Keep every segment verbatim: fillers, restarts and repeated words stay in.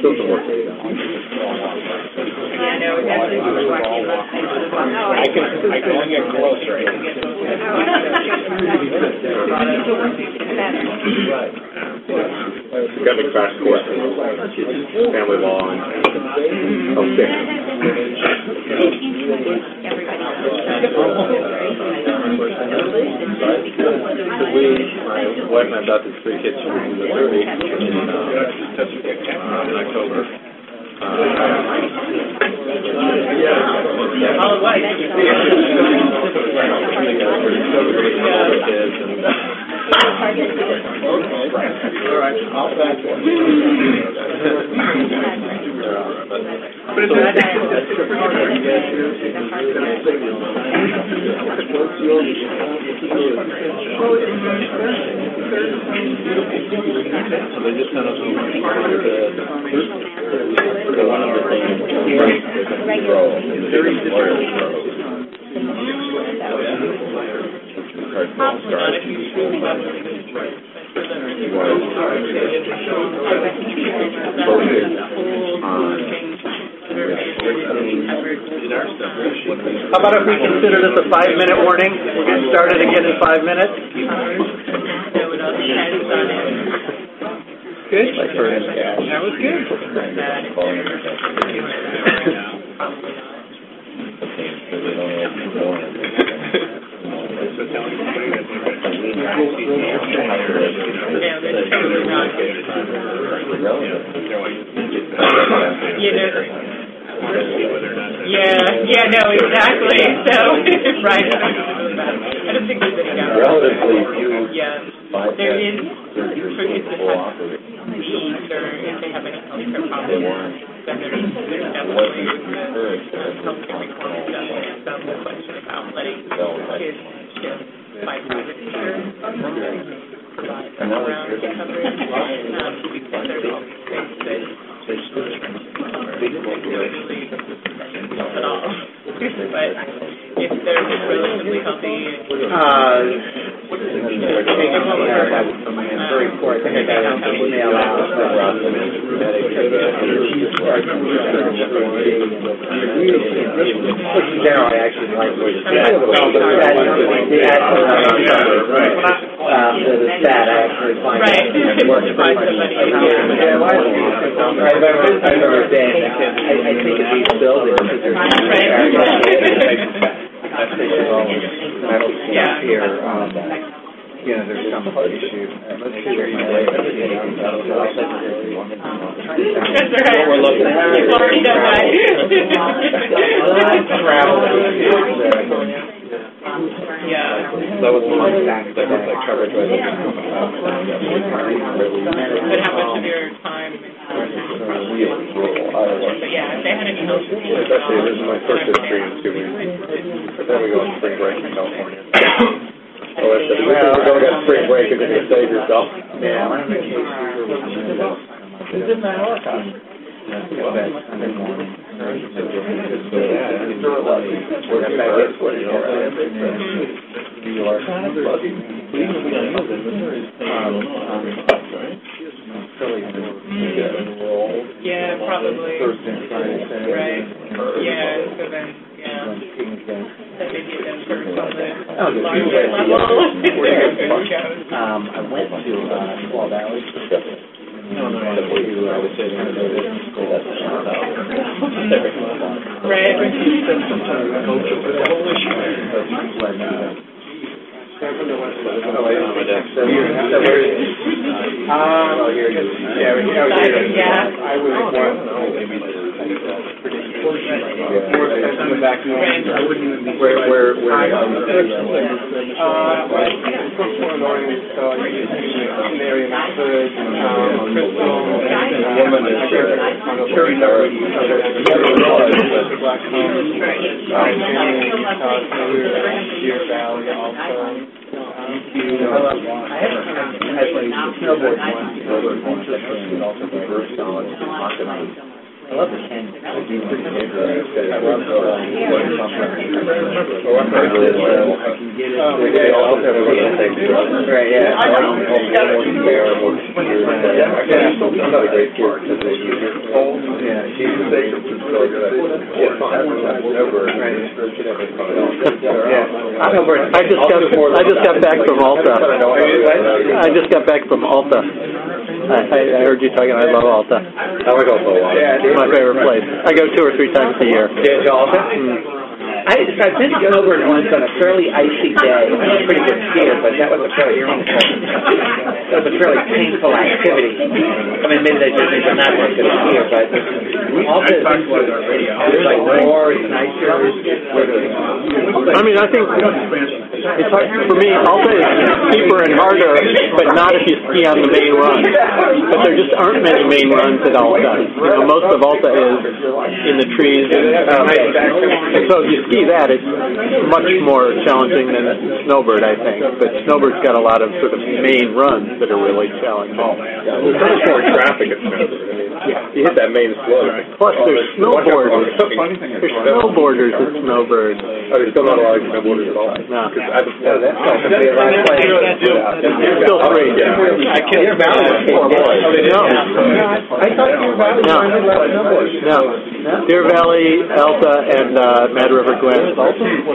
Still some work to be done. Yeah, no, we definitely were walking about things. I can, I can only get closer. Right. We've got a crash course in family law and health care. We, my wife and I adopted three kids from Missouri in, uh, uh, in October. Uh, All right, I'll back one. But it's not that. So they just sent us over the one of the things that grow, the lawyers grow. How about if we consider this a five-minute warning? We'll get started again in five minutes. Good? That was good. You know, yeah, yeah, no, exactly. So, right. I don't think there's any doubt. Relatively few. Yeah, there is for kids that have needs or if they have any healthcare problems, then there's, there's definitely healthcare reform done and some question about letting kids shift by private insurance provide around coverage. Um, because there's all these things that at all. But if they're just relatively healthy, Uh, very poor. I think I got an email out. General, I actually like what you said. Um, the stat I actually find right. it works pretty much. I've ever, I've ever been. I, I think of these buildings because they're right. I don't see yeah. here. Um, you know, there's some issue. Uh, let's see where my way is. That's right. We're looking at. You've already done that. Travel. Yeah. That was one that was like coverage right there. But how much of your time is but yeah, if they had any health issues. Especially, this is my first history in two weeks. But then we go on spring break in California. Oh, I said, well, we're going to get spring break, you're going to save yourself. Yeah, one of the cases is in Mallorca. Yeah, probably. Right. Yeah, so then, yeah. That may be them for some of the larger level. Um, I went to uh, Squaw Valley. No, no, I would say right. Yeah. I would Where, where, where, um, uh, Mary Masters, um, Crystal, woman is Cherry Darby, Black Deer Valley also. I had my snowboard once, also reverse knowledge and I love the canyon. I love the right, yeah. I just got I just got back from Alta. I just got back from Alta. I, I heard you talking. I love Alta. I like Alta a lot. Yeah, it's my favorite place. I go two or three times a year. Yeah, to Alta? Mm. I, I've been to Snowbird once on a fairly icy day. I'm a pretty good skier, but that was a fairly painful, that was a fairly painful activity. I mean, maybe they just think I'm not very good skier, but Alta is like more, it's nicer. I mean, I think it's hard, for me, Alta is steeper and harder, but not if you ski on the main run. But there just aren't many main runs at Alta. You know, most of Alta is in the trees, and, um, and so if you ski that, it's much more challenging than Snowbird, I think. But Snowbird's got a lot of sort of main runs that are really challenging. Oh, yeah. There's so much more traffic at Snowbird. I mean, yeah. You hit that main slope. Plus, there's snowboarders. There's snowboarders at Snowbird. Oh, there's still not a lot of snowboarders at all? No. I just, yeah, that's not going to be a lot of places. Still three. I can't. Deer Valley was four boys. No. I thought Deer Valley was only a lot of snowboarders. No. Deer Valley, Alta, and uh, Mad River Glen. Oh,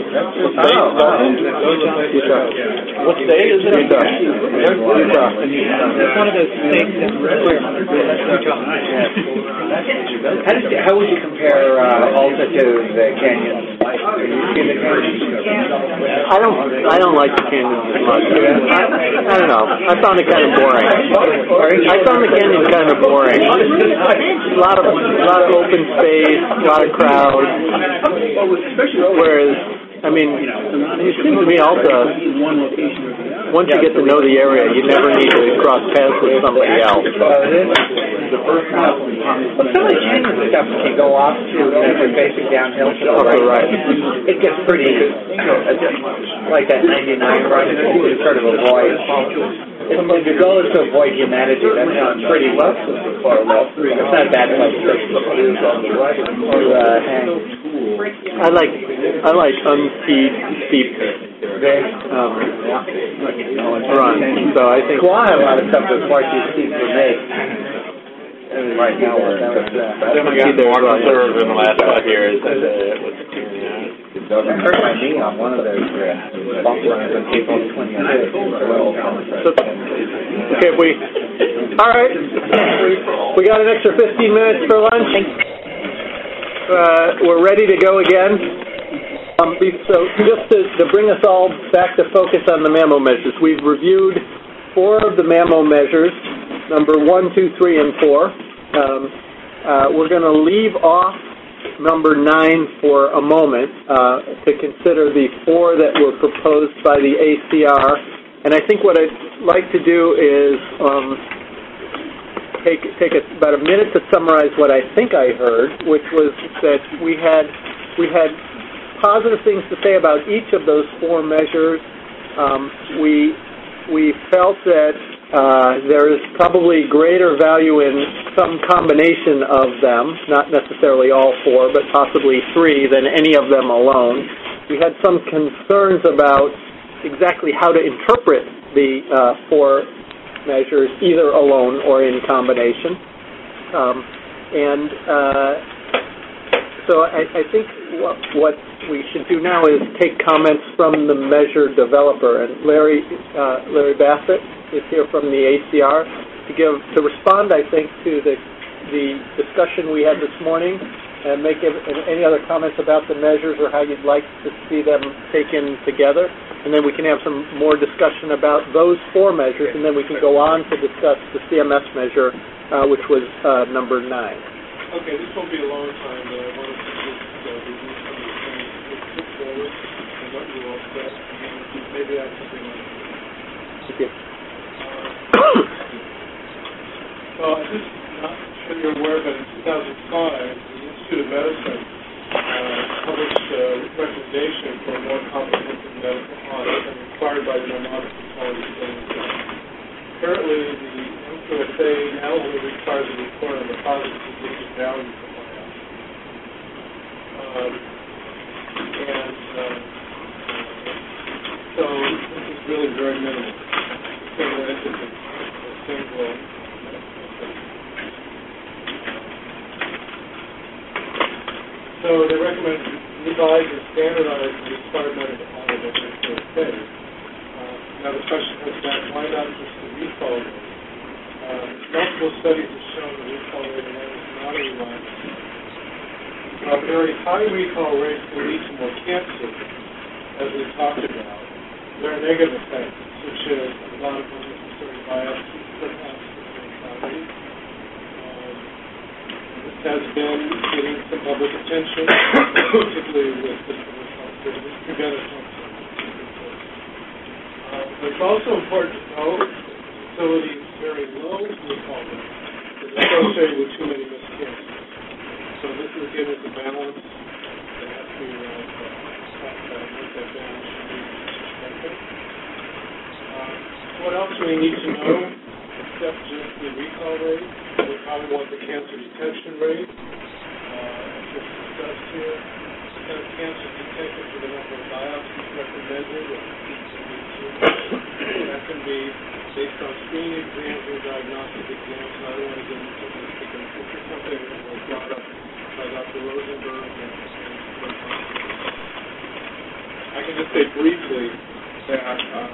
Utah. What state is it? Utah. Utah. It's one of those states that's Utah. How, does, how would you compare uh, Alta to the canyons? Have you seen the canyons? I don't. I don't like the canyons as much. I, I don't know. I found it kind of boring. I found the canyons kind of boring. A lot of, a lot of open space, a lot of crowds. Whereas, I mean, it seems to me Alta, once you get to know the area, you never need to cross paths with somebody else. Well, some of the canyon stuff can go off to, you know, for basic downhill to the right. right. It gets pretty, like that ninety-nine run, you can sort of avoid. If your goal is to avoid humanity, that sounds pretty well. It's not a bad place to uh, hang. I like I like unsteep, steep um, runs. So I think Quad a lot of stuff is far too steep for me. Right now, we're observed in the last five years. It hurt my knee on one of those uh, bump runs on April twenty-fifth. So, okay, we all right. We got an extra fifteen minutes for lunch. Uh, we're ready to go again. Um, so just to, to bring us all back to focus on the MAMO measures, we've reviewed four of the MAMO measures, number one, two, three, and four. Um, uh, we're going to leave off number nine for a moment uh, to consider the four that were proposed by the A C R. And I think what I'd like to do is um, take take a, about a minute to summarize what I think I heard, which was that we had we had positive things to say about each of those four measures. Um, we we felt that uh, there is probably greater value in some combination of them, not necessarily all four, but possibly three, than any of them alone. We had some concerns about exactly how to interpret the uh, four measures, either alone or in combination. Um, and uh, so I, I think what, what we should do now is take comments from the measure developer. And Larry uh, Larry Bassett is here from the A C R to give to respond, I think, to the the discussion we had this morning, and make any other comments about the measures or how you'd like to see them taken together. And then we can have some more discussion about those four measures, and then we can go on to discuss the C M S measure, uh, which was uh, number nine. Okay, this won't be a long time, but I wanted to just uh, review some of the things that put forward and what you all said, and maybe I have something like that. Thank you. Uh, well, I'm just not sure you're aware, but in two thousand five, the Institute of Medicine uh, published a recommendation for a more comprehensive medical audit and required by the Narcotics Quality Standards. Currently, the M Q S A now only requires a report on the positive predictive value for Um, and uh, so this is really very minimal. Single entity, a single. So they recommend revise and standardize the required method of audit at the first phase. Uh, now the question comes back, why not just the recall rate? Uh, multiple studies have shown the recall rate alone is not a reliable. Uh, very high recall rates can lead to more cancer, as we talked about. There are negative effects, such as a lot of unnecessary biopsies, perhaps mortality. Um, this has been getting some public attention, particularly with the preventive health services. Uh, but it's also important to know that the facility's very low recall rate is associated with too many missed cases. So this is again is a balance that has to be uh, talked about what that balance should be respected. Uh, what else do we need to know except just the recall rate? We probably want the cancer detection rate. Uh, as was discussed here, instead of cancer detected for the number of biopsies recommended, or that can be based on screening exams or diagnostic exams. I don't want to get into this because this is something that was brought up by Doctor Rosenberg and, and I can just say briefly that um,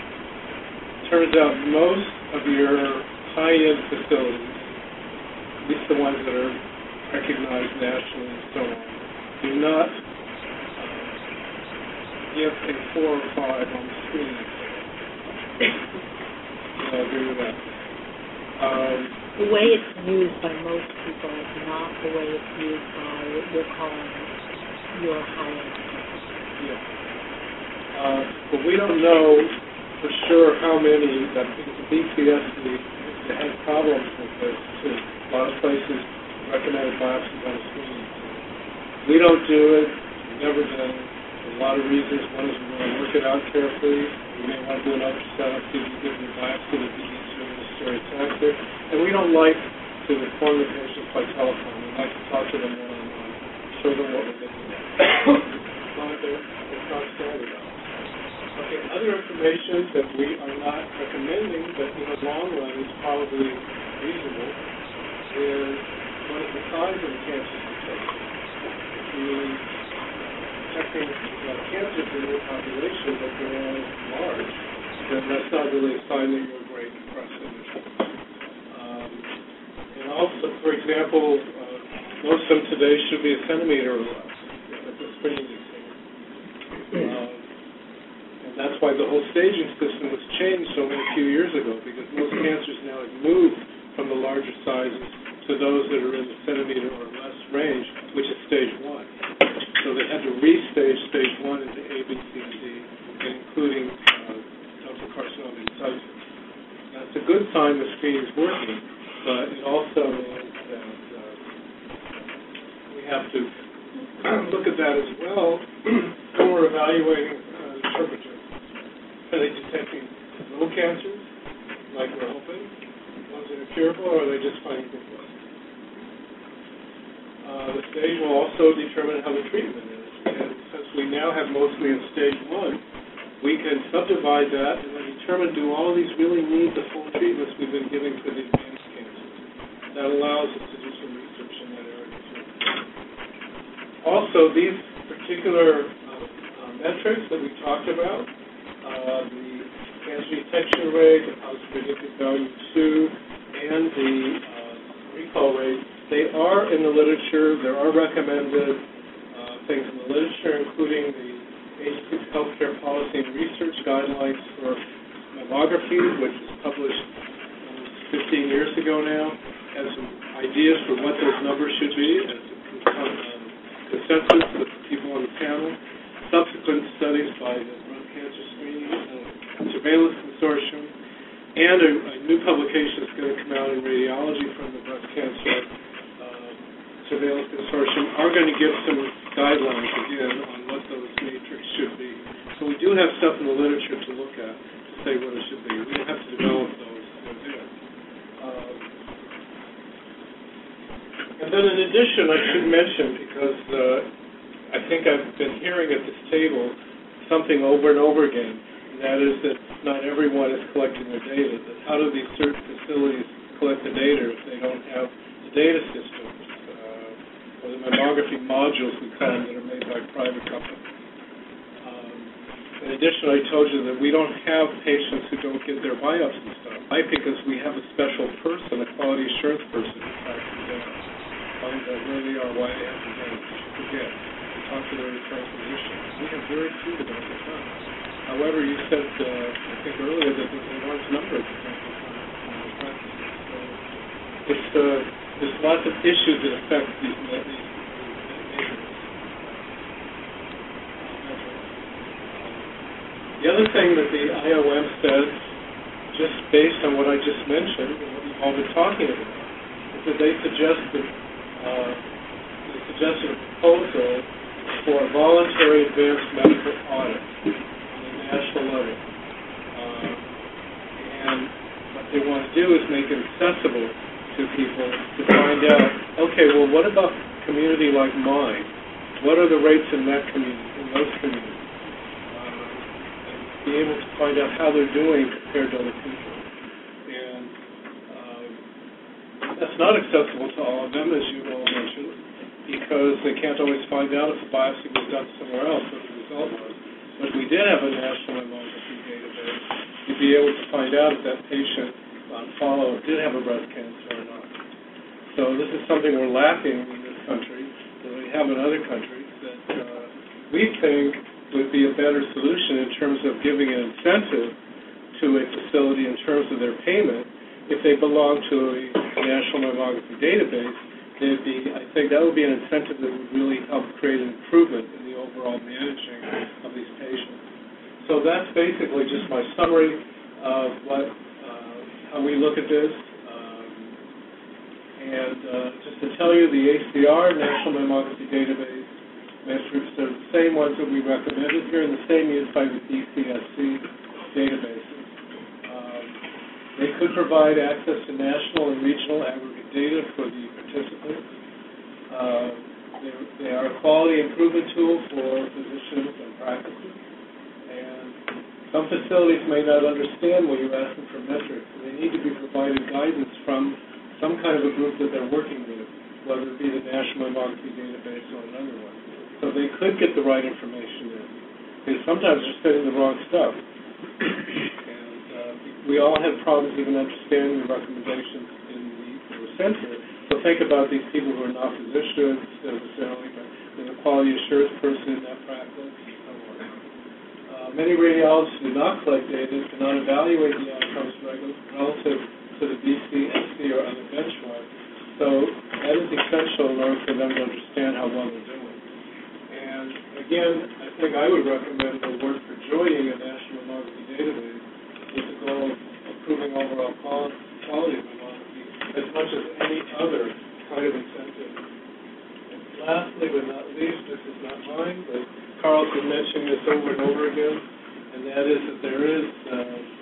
turns out most of your high-end facilities, at least the ones that are recognized nationally and so on, do not uh, give a four or five on the screening exam. I agree with that. Um, the way it's used by most people is not the way it's used by what we're calling your high-end. Yeah. Uh, but we don't know for sure how many that because the B C S has problems with this too. A lot of places recommended biopsies on the screening. We don't do it. We've never done it. For a lot of reasons. One is we want to work it out carefully. We may want to do an ultrasound, see if we give them a biopsy to be easier to stereotype there. And we don't like to inform the patients by telephone. We like to talk to them one-on-one, show them what we're looking at. As long as they're, they're not standardized. Okay, other information that we are not recommending, but in the long run is probably reasonable, is what is the size of the cancer detection. If you detecting uh, cancer in your population, but they're all large, then that's not really a sign that you're great impressive. Um, and also, for example, uh, most of them today should be a centimeter or less at the screening exam. Um, and that's why the whole staging system was changed so many few years ago, because most cancers now have moved from the larger sizes to those that are in the centimeter or less range, which is stage one. So they had to restage stage one into A, B, C, and D, including uh, ductal carcinoma in situ. That's a good sign the screen is working, but it also means that uh, we have to look at that as well when we're evaluating uh, interpreters. Are they detecting no cancers, like we're hoping, ones that are curable, or are they just finding big ones? Uh, the stage will also determine how the treatment is. And since we now have mostly in stage one, we can subdivide that and then determine do all of these really need the full treatments we've been giving for the advanced cancers. That allows us to do some research in that area too. Also, these particular uh, uh, metrics that we talked about, uh, the cancer detection rate, the positive predictive value two, and the uh, recall rate, they are in the literature. There are recommended uh, things in the literature, including the Agency's Healthcare Policy and Research Guidelines for Mammography, which was published almost fifteen years ago now, has some ideas for what those numbers should be as a um, consensus with the people on the panel. Subsequent studies by the Breast Cancer Screening uh, Surveillance Consortium, and a, a new publication that's going to come out in radiology from the Breast Cancer Surveillance Consortium are going to give some guidelines again on what those matrix should be. So we do have stuff in the literature to look at to say what it should be. We don't have to develop those. They're there. Um, and then in addition, I should mention, because uh, I think I've been hearing at this table something over and over again, and that is that not everyone is collecting their data. That how do these certain facilities collect the data if they don't have the data systems, uh, or the mammography modules, we call them, that are made by private companies. Um, in addition, I told you that we don't have patients who don't get their biopsies done. Why? Because we have a special person, a quality assurance person, who tracks them down, finds out where they are, why they haven't done it, forget. Talk to their referring physicians. We have very few that don't get done. However, you said, uh, I think earlier, that there's a large number of that don't get done in the practices. So it's, uh, there's lots of issues that affect these, uh, these measurements. The other thing that the I O M says, just based on what I just mentioned, and what we've all been talking about, is that they suggested, uh, they suggested a proposal for a voluntary advanced medical audit on a national level. Uh, and what they want to do is make it accessible to people to find out, okay, well, what about a community like mine? What are the rates in that community, in those communities? Be able to find out how they're doing compared to other people. And um, that's not accessible to all of them, as you all mentioned, because they can't always find out if the biopsy was done somewhere else, what the result was. But if we did have a national mammography database, you'd be able to find out if that patient on follow-up did have a breast cancer or not. So this is something we're lacking in this country, that we have in other countries, that uh, we think would be a better solution in terms of giving an incentive to a facility in terms of their payment. If they belong to a national mammography database, there'd be, I think that would be an incentive that would really help create an improvement in the overall managing of these patients. So that's basically just my summary of what, uh, how we look at this. Um, and uh, just to tell you, the A C R, National Mammography Database, metrics are the same ones that we recommended here and the same used by the D C S C databases. Um, they could provide access to national and regional aggregate data for the participants. Uh, they are a quality improvement tool for physicians and practices. And some facilities may not understand when you're asking for metrics. They need to be provided guidance from some kind of a group that they're working with, whether it be the National Mammography Database or another one. So they could get the right information in. Because sometimes they're sending the wrong stuff. And uh, we all have problems even understanding the recommendations in the, in the center. So think about these people who are not physicians necessarily, but there's a quality assurance person in that practice and so on. Uh, many radiologists do not collect data, cannot evaluate the outcomes relative to the B C, S C, or other benchmarks. So that is essential in order for them to understand how well they're doing. Again, I think I would recommend the work for joining a national mammography database with the goal of improving overall quality of mammography as much as any other kind of incentive. And lastly, but not least, this is not mine, but Carl's been mentioning this over and over again, and that is that there is uh,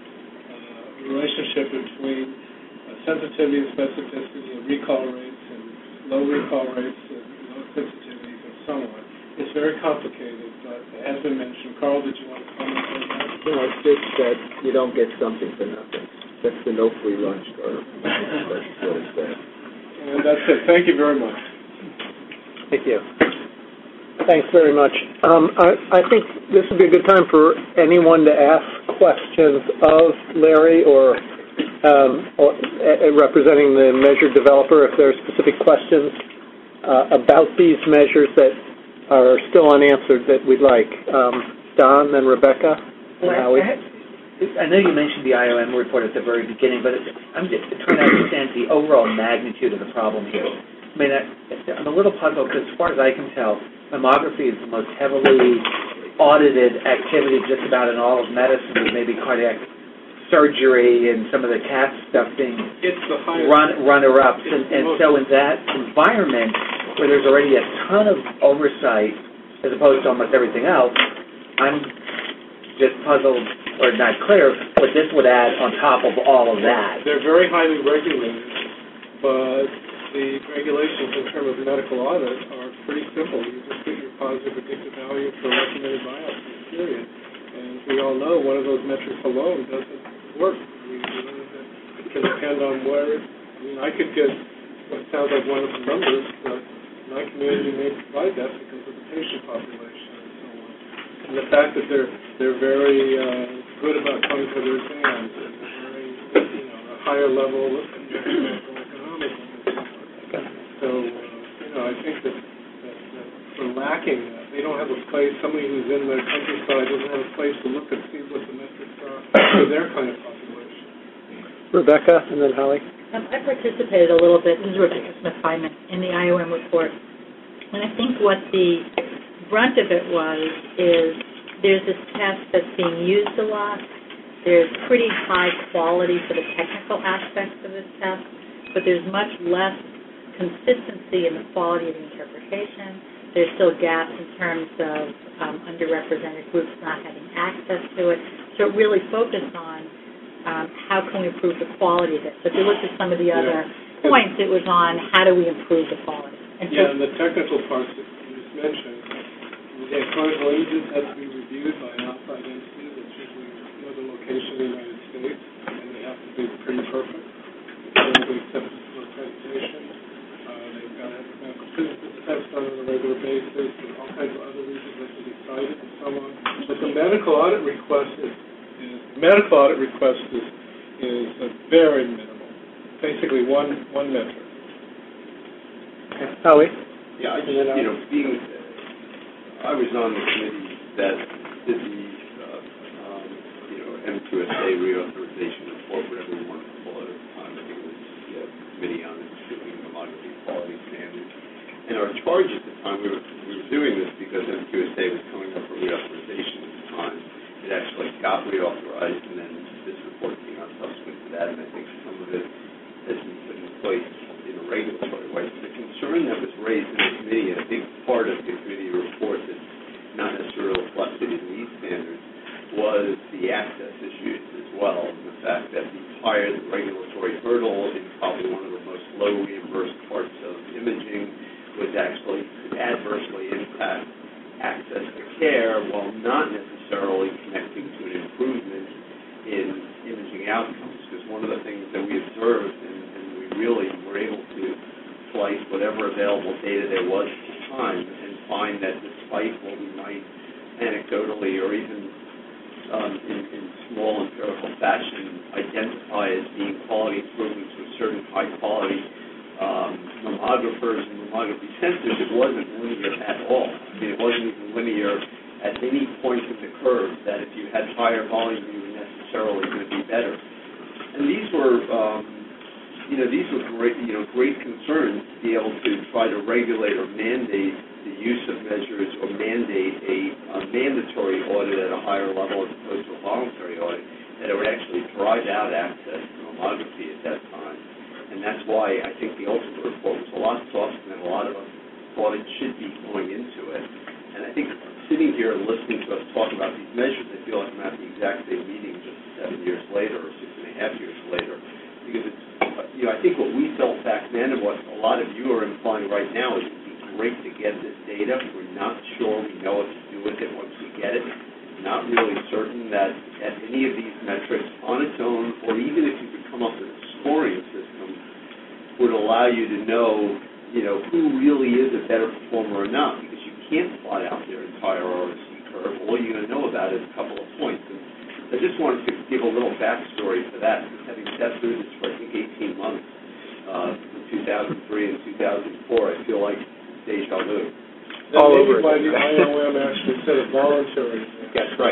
a relationship between uh, sensitivity and specificity and recall rates and low recall rates and low sensitivities and so on. It's very complicated, but as I mentioned, Carl, did you want to comment on that? No, it's just that you don't get something for nothing. That's the no free lunch, Carl. That's what it says. And that's it. Thank you very much. Thank you. Thanks very much. Um, I, I think this would be a good time for anyone to ask questions of Larry or, um, or uh, representing the measure developer if there are specific questions uh, about these measures that are still unanswered that we'd like. Um, Don, then Rebecca. Well, I, I, had, I know you mentioned the I O M report at the very beginning, but it's, I'm just trying to understand the overall magnitude of the problem here. I mean, I, I'm a little puzzled because as far as I can tell, mammography is the most heavily audited activity just about in all of medicine, with maybe cardiac surgery and some of the CAT stuff being it's the run, runner-ups. And, and so in that environment, where there's already a ton of oversight as opposed to almost everything else, I'm just puzzled or not clear what this would add on top of all of that. They're very highly regulated, but the regulations in terms of medical audit are pretty simple. You just get your positive predictive value for recommended biopsies, period. And we all know one of those metrics alone doesn't work. I mean, you know, it can depend on where, I mean, I could get what sounds like wonderful numbers, but my community may provide that because of the patient population and so on. And the fact that they're they're very uh, good about coming to their exams and very, you know, a higher level of medical economic. So, uh, you know, I think that, that, that we're lacking that. They don't have a place, somebody who's in the countryside doesn't have a place to look and see what the metrics are for their kind of population. Rebecca, and then Holly. Um, I participated a little bit, this is Rebecca Smith-Hyman, in the I O M report. And I think what the brunt of it was is there's this test that's being used a lot. There's pretty high quality for the technical aspects of this test, but there's much less consistency in the quality of the interpretation. There's still gaps in terms of um, underrepresented groups not having access to it. So it really focused on um, how can we improve the quality of it. So if you look at some of the other yeah. points, it was on how do we improve the quality. And yeah, so, and the technical parts that you just mentioned, the clinical images have to be reviewed by an outside entity that's usually another location in the United States, and they have to be pretty perfect. They have to be accepted for accreditation. Uh, they've got to have a medical physicist test done on a regular basis, and all kinds of other reasons that can be cited and so on. But the medical audit request is, is medical audit request is, is uh, very minimal. Basically one one metric. Howie? Yeah, I just, you know, being, I was on the committee that did the, uh, um, you know, M Q S A reauthorization report, whatever we want to call it at the time. I think it was the uh, committee on improving mammography quality standards. And our charge at the time, we were, we were doing this because M Q S A was coming up for reauthorization at the time. It actually got reauthorized, and then this report came out subsequent to that, and I think some of it has been put in place in a regulatory way. So the concern that was raised in the committee, and a big part of the committee report that's not necessarily reflected in these standards, was the access issues as well, and the fact that the higher the regulatory hurdle in probably one of the most low reimbursed parts of imaging was actually could adversely impact access to care while not necessarily connecting to an improvement in imaging outcomes. Because one of the things that we observed, and, and we really were able to slice whatever available data there was at the time and find that despite what we might anecdotally or even um, in, in small empirical fashion identify as being quality improvements with certain high quality um, mammographers and mammography centers, it wasn't linear at all. I mean, it wasn't even linear at any point in the curve that if you had higher volume, you were necessarily going to be better. And these were, um, you know, these were great, you know, great concerns to be able to try to regulate or mandate the use of measures or mandate a, a mandatory audit at a higher level as opposed to a voluntary audit, that it would actually drive out access to mammography at that time. And that's why I think the ultimate report was a lot softer than a lot of us thought it should be going into it. And I think sitting here and listening to us talk about these measures, I feel like I'm at the exact same meeting just seven years later or six and a half years later. Because it's, you know, I think what we felt back then and what a lot of you are implying right now is it would be great to get this data. We're not sure we know what to do with it once we get it. Not really certain that at any of these metrics on its own, or even if you could come up with a scoring system, would allow you to know, you know, who really is a better performer or not, because you can't plot out their entire R O C curve. All you're going to know about is a couple of points. And I just wanted to give a little backstory for that. Having sat through this for, I think, eighteen months, uh, in two thousand three and two thousand four, I feel like deja vu. All over by the I O M actually said it voluntary. That's right.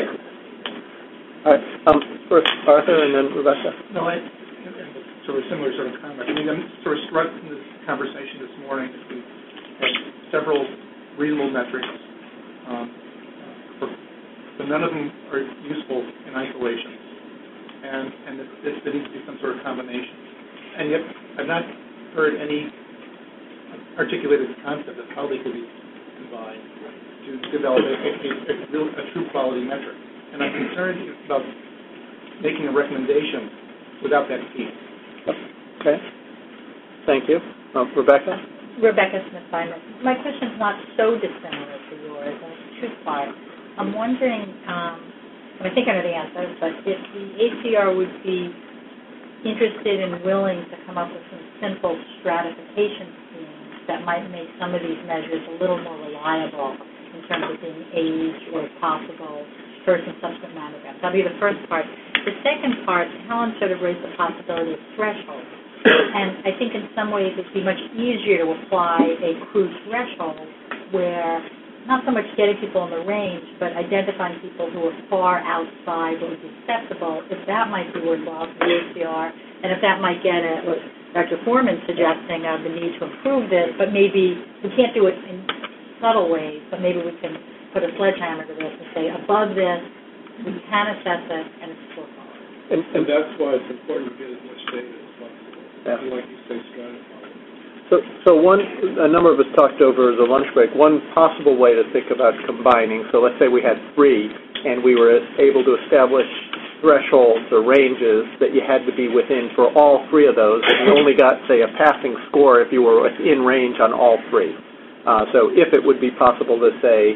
All right. Um, first Arthur and then Rebecca. No, I, sort of similar sort of comment. I mean, I'm sort of struck in this conversation this morning that we had several reasonable metrics, um, for, but none of them are useful in isolation, and and it, it, there needs to be some sort of combination. And yet, I've not heard any articulated concept of how they could be combined to develop a, a, a, real, a true quality metric. And I'm concerned about making a recommendation without that piece. Okay. Thank you. Uh, Rebecca? Rebecca Smith-Simon. My question is not so dissimilar to yours, and it's two-part. I'm wondering, um, I think I know the answer, but if the A C R would be interested and willing to come up with some simple stratification schemes that might make some of these measures a little more reliable in terms of being age or possible first and subsequent mammograms. That'll be the first part. The second part, Helen sort of raised the possibility of thresholds. And I think in some ways it'd be much easier to apply a crude threshold where not so much getting people in the range, but identifying people who are far outside what would be acceptable, if that might be worthwhile for the A C R, and if that might get at what Doctor Foreman suggesting of the need to improve this, but maybe we can't do it in subtle ways, but maybe we can put a sledgehammer to this and say, above this, we can assess it, and it's still followed. And, and that's why it's important to get as much data as possible. Yeah. And like you say, stratify. So, so one, a number of us talked over as a lunch break, one possible way to think about combining, so let's say we had three, and we were able to establish thresholds or ranges that you had to be within for all three of those, and you only got, say, a passing score if you were within range on all three. Uh, so if it would be possible to, say,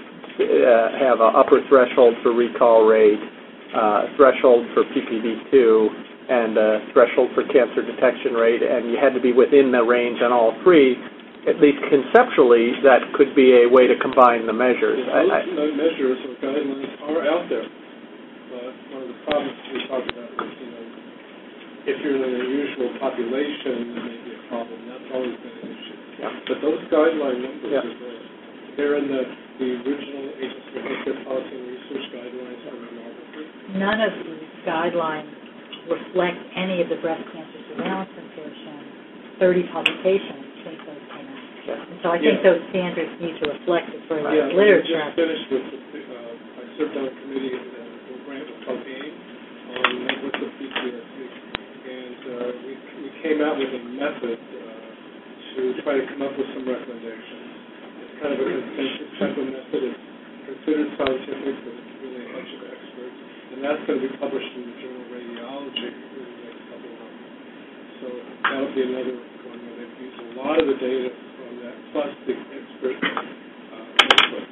uh, have an upper threshold for recall rate, uh, threshold for P P V two, and a threshold for cancer detection rate, and you had to be within the range on all three, at least conceptually, that could be a way to combine the measures. Well, I, those I, measures or guidelines are out there. But one of the problems we talked about is, you know, if you're in an unusual population, there may be a problem. That's always been an issue. Yeah. But those guideline numbers Yeah. are there. They're in the, the original Agency for Healthcare Policy and Research guidelines for mammography. None of these guidelines reflect any of the breast cancer surveillance consortium thirty publications since those came out. Yeah. And so I think Yeah. those standards need to reflect the further Yeah, literature. we just finished with, the, uh, I served on a committee in the grant was called AIM on networks of P T S D. And uh, we, we came out with a method uh, to try to come up with some recommendations. It's kind of a consensus type of method. It's considered scientific, but it's really a bunch of experts. And that's going to be published in the journal Radiology in the next couple of months. So that'll be another one where they've used a lot of the data from that, plus the expert uh, input.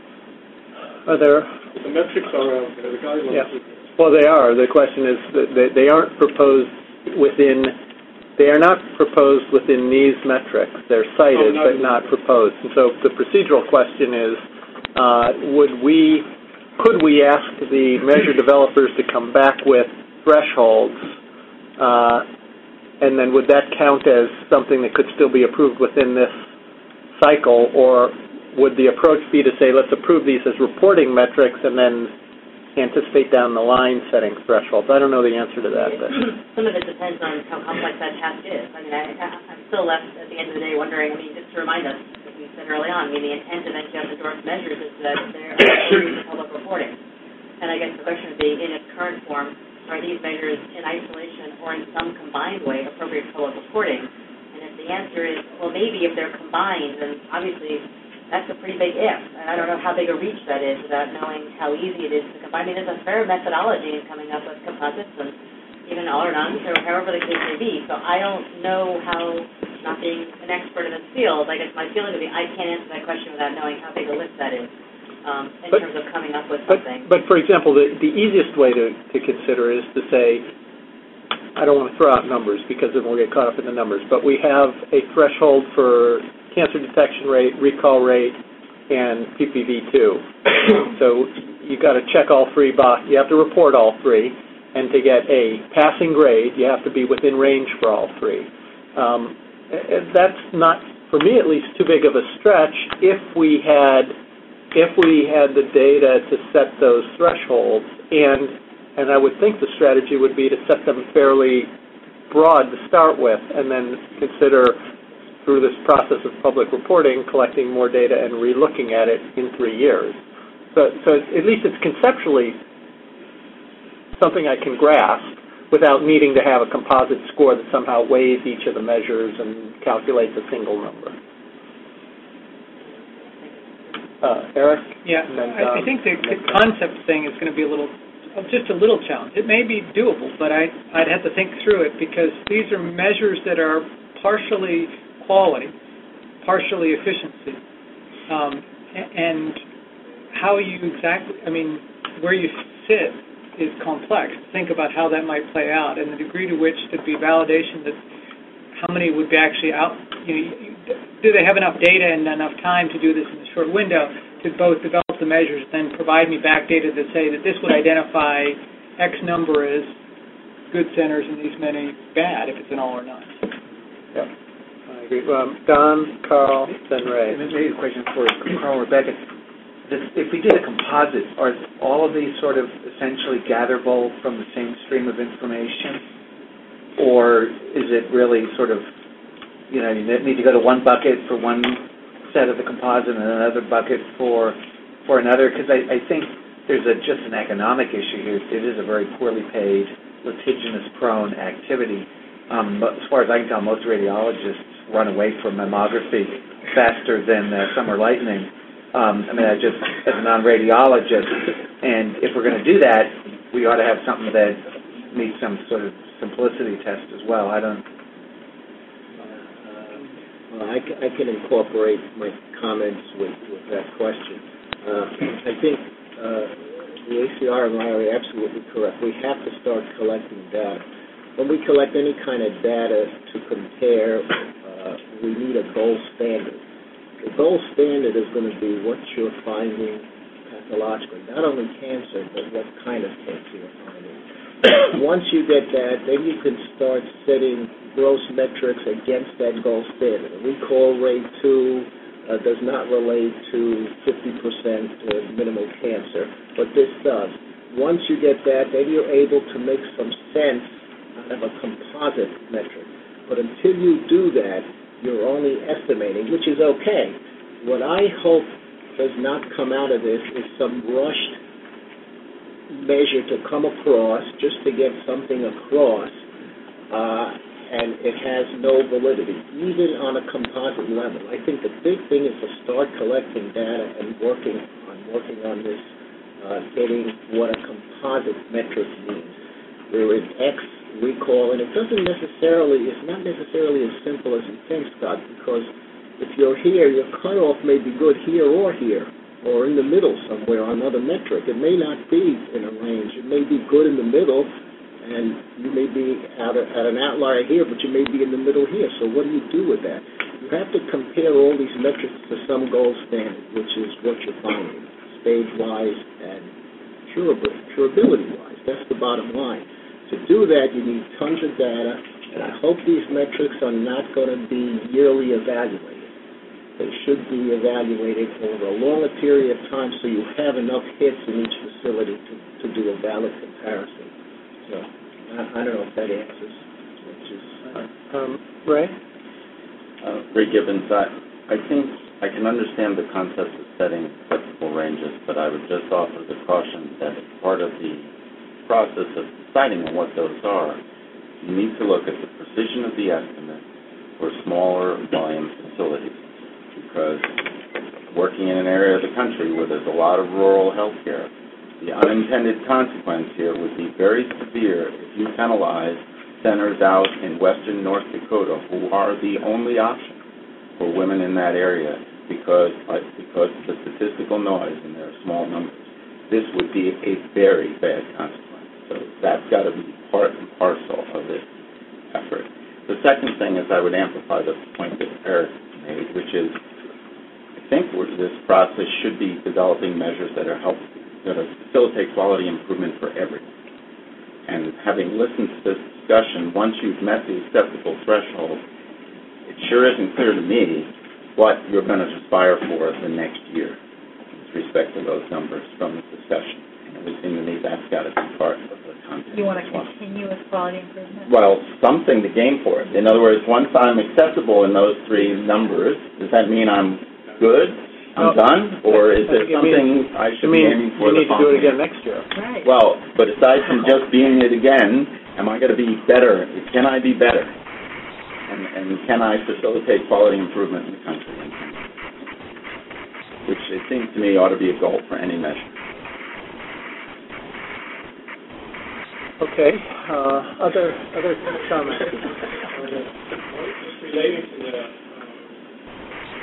are there? The metrics are out there, the guidelines Yeah. are there. Well, they are. The question is that they, they aren't proposed within. They are not proposed within these metrics. They're cited, Oh, not but in- not proposed. And so the procedural question is, uh, would we, could we ask the measure developers to come back with thresholds, uh, and then would that count as something that could still be approved within this cycle, or would the approach be to say, let's approve these as reporting metrics and then anticipate down the line setting thresholds? I don't know the answer to that. But. Some of it depends on how complex that task is. I mean, I, I'm still left at the end of the day wondering, I mean, just to remind us, as we said early on, I mean, the intent of N C F's endorsed measures is that they're free for public reporting. And I guess the question would be, in its current form, are these measures in isolation or in some combined way appropriate for public reporting? And if the answer is, well, maybe if they're combined, then obviously that's a pretty big if. And I don't know how big a reach that is without knowing how easy it is to combine. I mean, there's a fair methodology in coming up with composites and even all or none, or however the case may be. So I don't know how, not being an expert in this field, I guess my feeling would be I can't answer that question without knowing how big a lift that is um, in But- terms of coming up with But, something. but for example, the, the easiest way to, to consider is to say, I don't want to throw out numbers because then we'll get caught up in the numbers, but we have a threshold for cancer detection rate, recall rate, and P P V two. So you've got to check all three boxes. You have to report all three, and to get a passing grade, you have to be within range for all three. Um, and that's not, for me at least, too big of a stretch if we had if we had the data to set those thresholds, and and I would think the strategy would be to set them fairly broad to start with, and then consider through this process of public reporting, collecting more data and re-looking at it in three years. So, so at least it's conceptually something I can grasp without needing to have a composite score that somehow weighs each of the measures and calculates a single number. Uh, Eric? Yeah, And then, I, I um, think the, the concept thing is going to be a little, just a little challenge. It may be doable, but I, I'd have to think through it because these are measures that are partially quality, partially efficiency. Um, a- and how you exactly, I mean, where you sit is complex. Think about how that might play out and the degree to which there'd be validation that how many would be actually out, you know, do they have enough data and enough time to do this in a short window to both develop the measures, then provide me back data that say that this would identify X number as good centers and these many bad if it's an all or none. Yeah, I agree. Um, Don, Carl, then Ray. Maybe a question for Carl or Rebecca. This, if we did a composite, are all of these sort of essentially gatherable from the same stream of information? Or is it really sort of, you know, you need to go to one bucket for one set of the composite and another bucket for for another? Because I, I think there's a, just an economic issue here. It is a very poorly paid, litigious-prone activity. Um, but as far as I can tell, most radiologists run away from mammography faster than uh, summer lightning. Um, I mean, I just, as a non-radiologist, and if we're going to do that, we ought to have something that meets some sort of simplicity test as well. I don't... Well, I, c- I can incorporate my comments with, with that question. Uh, I think uh, the A C R and Larry are absolutely correct. We have to start collecting data. When we collect any kind of data to compare, uh, we need a gold standard. The gold standard is going to be what you're finding pathologically, not only cancer, but what kind of cancer you're finding. Once you get that, then you can start setting gross metrics against that gold standard. A recall rate two uh, does not relate to fifty percent uh, minimal cancer, but this does. Once you get that, then you're able to make some sense out of a composite metric. But until you do that, you're only estimating, which is okay. What I hope does not come out of this is some rushed measure to come across just to get something across, uh, and it has no validity, even on a composite level. I think the big thing is to start collecting data and working on working on this, uh, getting what a composite metric means. There is X recall, and it doesn't necessarily, it's not necessarily as simple as you think, Scott, because if you're here, your cutoff may be good here or here, or in the middle somewhere on another metric. It may not be in a range. It may be good in the middle, and you may be at, a, at an outlier here, but you may be in the middle here. So what do you do with that? You have to compare all these metrics to some gold standard, which is what you're finding, stage-wise and curab- curability-wise. That's the bottom line. To do that, you need tons of data, and I hope these metrics are not going to be yearly evaluated. They should be evaluated over a longer period of time so you have enough hits in each facility to, to do a valid comparison. So I, I don't know if that answers. Which is, uh, um, Ray? Uh, Ray Gibbons, I, I think I can understand the concept of setting acceptable ranges, but I would just offer the caution that as part of the process of deciding on what those are, you need to look at the precision of the estimate for smaller volume facilities. Because working in an area of the country where there's a lot of rural health care, the unintended consequence here would be very severe if you penalize centers out in western North Dakota who are the only option for women in that area because, because of the statistical noise and their small numbers. This would be a very bad consequence. So that's got to be part and parcel of this effort. The second thing is I would amplify the point that Eric made, which is I think this process should be developing measures that are help that are facilitate quality improvement for everyone. And having listened to this discussion, once you've met the acceptable threshold, it sure isn't clear to me what you're going to aspire for the next year with respect to those numbers from the discussion. And it would seem to me that's got to be part of the content. You want to well. continuous quality improvement? Well, something to gain for it. In other words, once I'm acceptable in those three numbers, does that mean I'm good, I'm no. done, or is it something mean, I should be aiming for? You need the to do it again next year. Right. Well, but aside from just being it again, am I going to be better? Can I be better? And, and can I facilitate quality improvement in the country? Which it seems to me ought to be a goal for any measure. Okay. Uh, other other comments? Just relating to that. Um,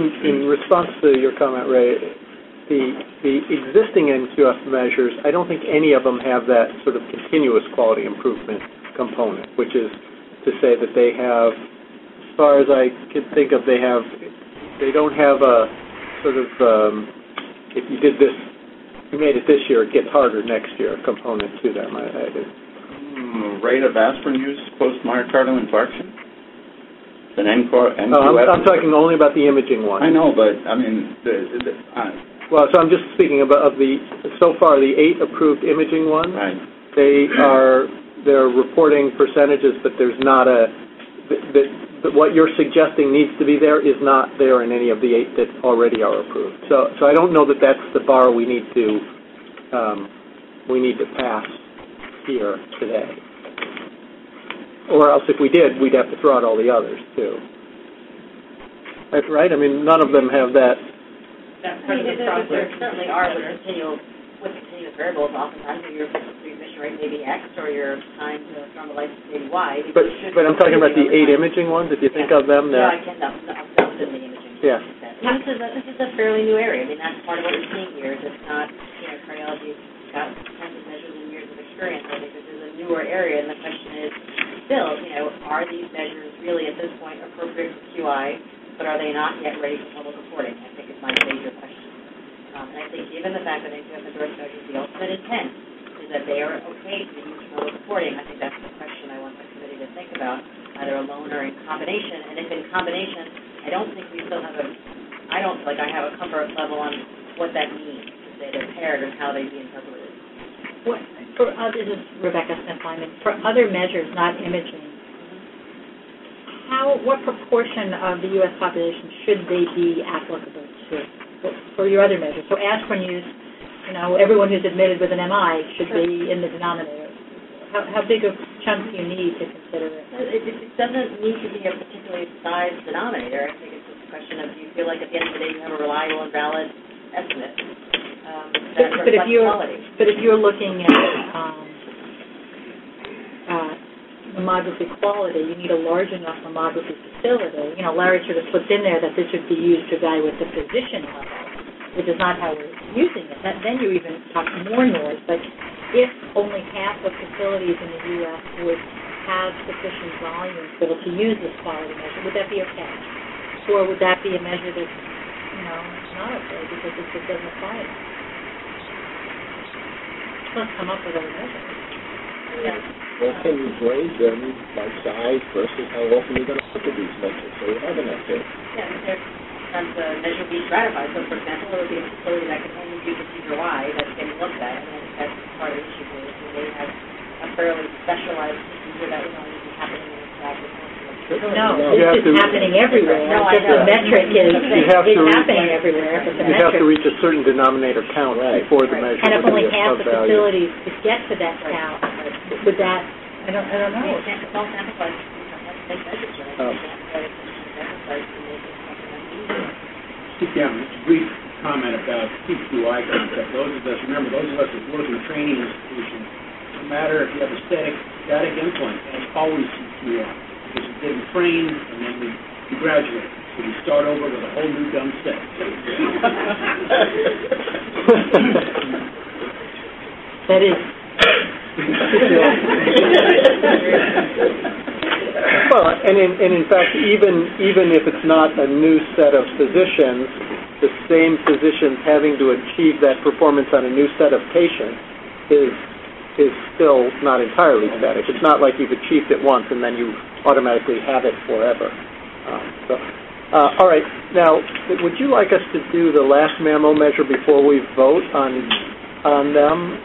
in response to your comment, Ray, the the existing N Q F measures, I don't think any of them have that sort of continuous quality improvement component, which is to say that they have, as far as I can think of, they have, they don't have a sort of, um, if you did this, you made it this year, it gets harder next year component to them. I, I did. Mm, rate of aspirin use post-myocardial infarction? An N Q F? Oh, I'm, I'm talking only about the imaging one. I know, but, I mean, the, the, uh, well, so I'm just speaking about of the, so far, the eight approved imaging ones. Right. They are, they're reporting percentages, but there's not a, that, that what you're suggesting needs to be there is not there in any of the eight that already are approved. So, so I don't know that that's the bar we need to, um, we need to pass here today. Or else if we did, we'd have to throw out all the others too. That's right? I mean, none of them have that. That's part of the process. There certainly are with continual, with continuous variables. Oftentimes your remission rate may be X or your time to thrombolysis may be Y. But, but I'm talking about the eight imaging ones. If you think yeah. of them, yeah, that. I can. That was, that was in the imaging. Yeah. And this is a, this is a fairly new area. I mean, that's part of what we're seeing here. Is it's not, you know, cardiology's got tons of measures and years of experience. I think this is a newer area, and the question is still, you know, are these measures really at this point appropriate for Q I, but are they not yet ready for public reporting? I think is my major question. Um, and I think given the fact that N Q F endorsed measures, the ultimate intent is that they are okay to use for public reporting. I think that's the question I want the committee to think about, either alone or in combination. And if in combination, I don't think we still have a, I don't feel like I have a comfort level on what that means, to say they're paired and how they be interpreted. What, for uh, this is Rebecca Smith-Lyman. For other measures, not imaging, how, what proportion of the U S population should they be applicable to for, for your other measures? So aspirin use, you know, everyone who's admitted with an M I should be in the denominator. How, how big a chunk do you need to consider it? It, it, it doesn't need to be a particularly sized denominator. I think it's just a question of, do you feel like at the end of the day you have a reliable and valid estimate um, that but, but if reflects you're, quality? But if you're looking at um, uh, mammography quality, you need a large enough mammography facility. You know, Larry sort of puts in there that this would be used to evaluate the physician level, which is not how we're using it. That, then you even talk more noise. But if only half of facilities in the U S would have sufficient volume to be able to use this quality measure, would that be okay? Or would that be a measure that's, you know, not okay because it just doesn't apply it? Let's come up with other measures. Yeah. Well, can you grade them by size versus how often you're going to look at these measures? So you have an idea. Yeah, there's sometimes the measure will be stratified. So, for example, there would be a facility that can only do procedure Y that's getting looked at, and I think that's part of the issue here. So they have a fairly specialized procedure that would only be happening in a specific facility. No, You this have is to- happening everywhere. No, I Just the know. metric is, You have it's to reach- happening everywhere, but the You have metric. to reach a certain denominator count Right. before the Right. measure And if would only be half of the value. facilities could get to that count, would that, I don't, I don't I mean, know. it's sample- small sample size, you don't have to make measures, right? Oh. You have to have sample size to make it something that's easier. Just yeah, just a brief comment about P Q I concept. Those of us, remember, those of us that work in training institutions, no matter if you have a static, static implant, that's always P Q I. Because you didn't train, and then we, we graduate. So we start over with a whole new dumb set. That is. Well, and in, and in fact, even even if it's not a new set of physicians, the same physicians having to achieve that performance on a new set of patients is is still not entirely static. It's not like you've achieved it once and then you automatically have it forever. Um, so, uh, all right. Now, would you like us to do the last mammo measure before we vote on on them?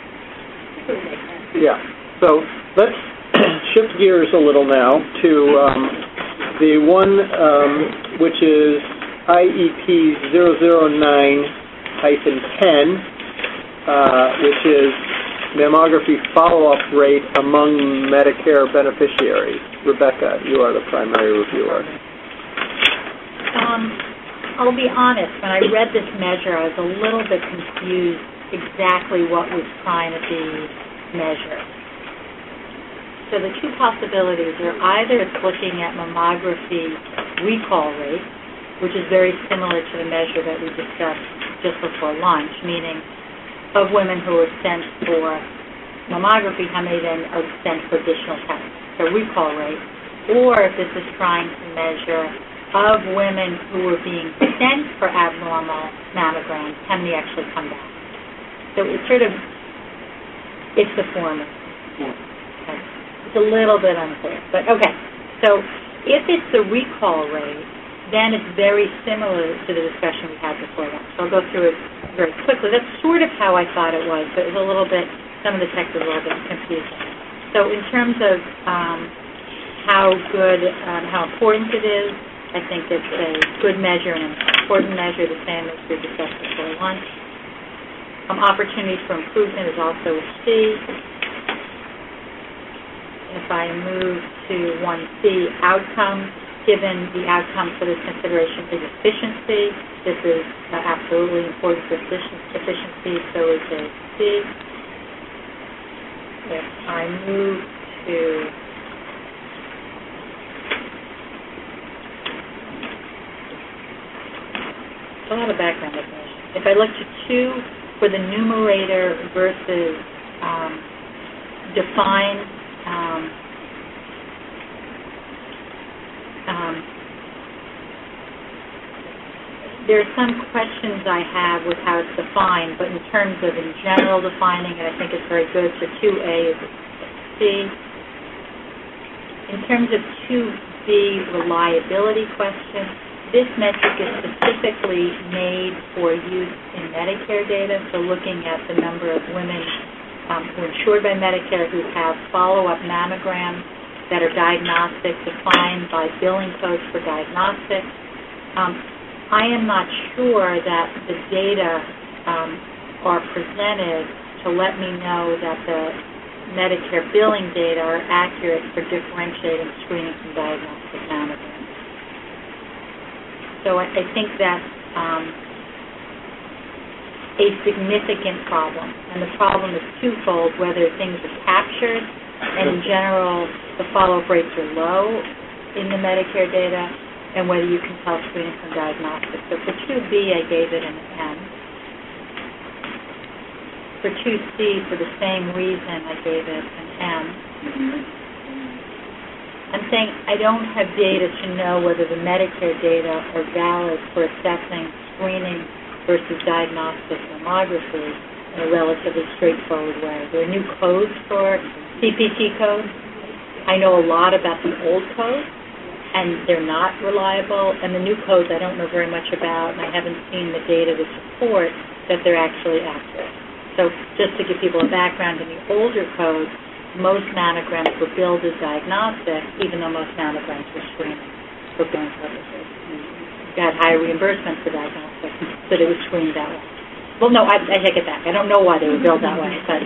Yeah. So let's shift gears a little now to um, the one um, which is I E P zero zero nine dash ten, uh, which is mammography follow-up rate among Medicare beneficiaries. Rebecca, you are the primary reviewer. Um, I'll be honest, when I read this measure, I was a little bit confused exactly what was trying to be measured. So the two possibilities are either it's looking at mammography recall rate, which is very similar to the measure that we discussed just before lunch, meaning of women who are sent for mammography, how many then are sent for additional tests, so recall rate, or if this is trying to measure of women who are being sent for abnormal mammograms, how many actually come back. So it's sort of, it's the former. Okay. It's a little bit unclear, but okay. So if it's the recall rate, then it's very similar to the discussion we had before that. So I'll go through it very quickly. That's sort of how I thought it was, but it was a little bit, some of the text was a little bit confusing. So in terms of um, how good, um, how important it is, I think it's a good measure and an important measure, the same as we discussed before lunch. Um, opportunity for improvement is also a C. If I move to one C, outcome, given the outcome for this consideration is efficiency, this is uh, absolutely important for efficiency, so it's a C. If I move to a lot of background information. If I look to two for the numerator versus um, define, um, um, there are some questions I have with how it's defined, but in terms of in general defining it, I think it's very good. So two A is a C. In terms of two B reliability question, this metric is specifically made for use in Medicare data, so looking at the number of women um, who are insured by Medicare who have follow-up mammograms that are diagnostic, defined by billing codes for diagnostics. Um, I am not sure that the data um, are presented to let me know that the Medicare billing data are accurate for differentiating screening from diagnostic mammograms. So I, I think that's um, a significant problem. And the problem is twofold, whether things are captured, and in general, the follow-up rates are low in the Medicare data, and whether you can tell screening from diagnostics. So for two B, I gave it an M. For two C, for the same reason, I gave it an M. I'm saying I don't have data to know whether the Medicare data are valid for assessing screening versus diagnostic mammography in a relatively straightforward way. There are new codes for C P T codes. I know a lot about the old codes, and they're not reliable, and the new codes I don't know very much about, and I haven't seen the data to support that they're actually accurate. So just to give people a background, in the older codes, most mammograms were billed as diagnostic, even though most mammograms were screening for billing purposes. You had higher reimbursement for diagnostic, so they were screened that way. Well, no, I, I take it back. I don't know why they were billed that way, but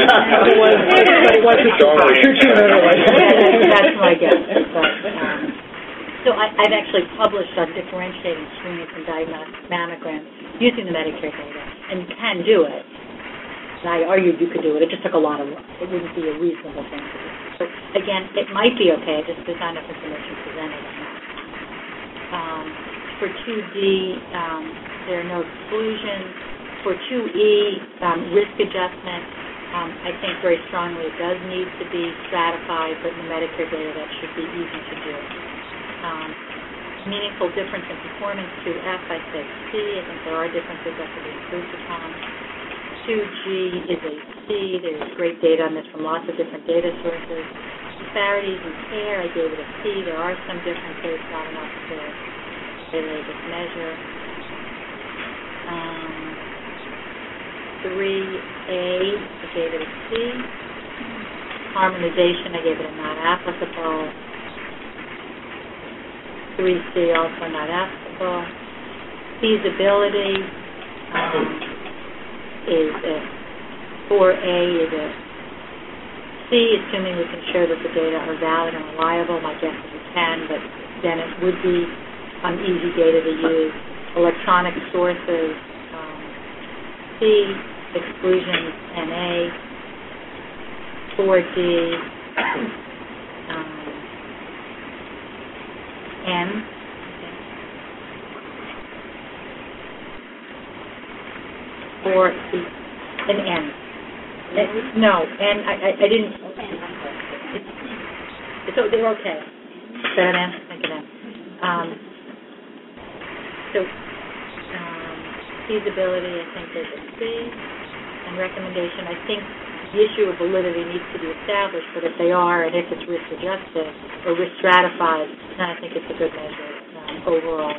that's my guess. But, um, so I, I've actually published on differentiating screening from diagnostic mammograms using the Medicare data, and you can do it. And I argued you could do it. It just took a lot of work. It wouldn't be a reasonable thing to do. So, again, it might be okay. Just there's not enough information presented on that. Um, for two D, um, there are no exclusions. For two E, um, risk adjustment, um, I think very strongly it does need to be stratified, but in the Medicare data that should be easy to do. Um, meaningful difference in performance, two F, I say C. I think there are differences that could be improved upon. two G is a C. There's great data on this from lots of different data sources. Disparities in care, I gave it a C. There are some differences, not enough to relay this measure. Um, three A, I gave it a C. Harmonization, I gave it a not applicable. three C, also not applicable. Feasibility, um, is a four A is a C, assuming we can show that the data are valid and reliable. My guess is we can, but then it would be um, easy data to use. Electronic sources, um, C, exclusions, N A, four D, um, N. before the, an N. Uh, No, and I, I, I didn't, it's, it's, oh, they're okay. Is that an N? Thank you, N. Um, so, um, feasibility, I think there's a C, and recommendation, I think the issue of validity needs to be established, but if they are, and if it's risk adjusted or risk stratified, then I think it's a good measure um, overall.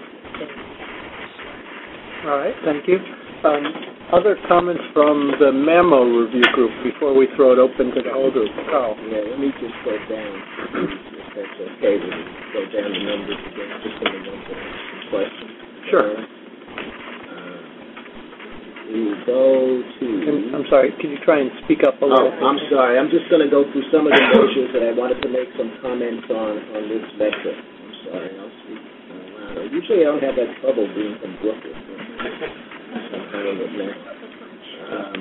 All right, thank you. Um, other comments from the MAMO review group before we throw it open to the whole group? Carl. Yeah, let me just go down, if that's okay, we can go down the numbers again, just in the ones that ask some questions. Sure. Uh, we go to... And, I'm sorry, can you try and speak up a Oh, little? I'm sorry, I'm just going to go through some of the measures that I wanted to make some comments on, on this metric. I'm sorry, I'll speak uh, louder. Usually I don't have that trouble being from Brooklyn. Some kind of a mess. Um,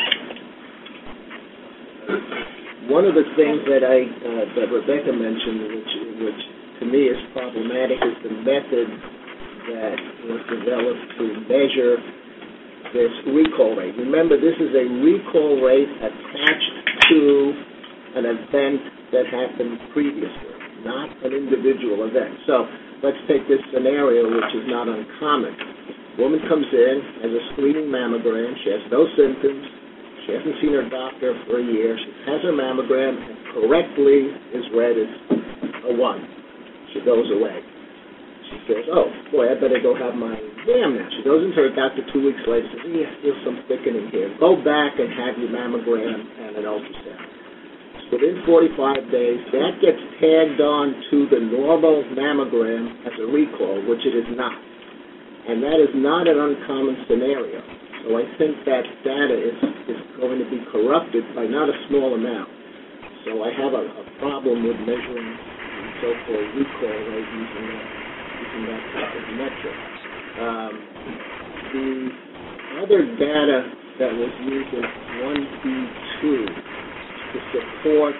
one of the things that I, uh, that Rebecca mentioned, which, which to me is problematic, is the method that was developed to measure this recall rate. Remember, this is a recall rate attached to an event that happened previously, not an individual event. So let's take this scenario, which is not uncommon. Woman comes in, has a screening mammogram, she has no symptoms, she hasn't seen her doctor for a year, she has her mammogram and correctly is read as a one. She goes away. She says, oh, boy, I better go have my exam now. She goes into her doctor two weeks later and says, yeah, there's some thickening here. Go back and have your mammogram and an ultrasound. So within forty-five days, that gets tagged on to the normal mammogram as a recall, which it is not. And that is not an uncommon scenario. So I think that data is, is going to be corrupted by not a small amount. So I have a, a problem with measuring the so-called recall rate using that, using that type of metric. Um, the other data that was used in one B two to support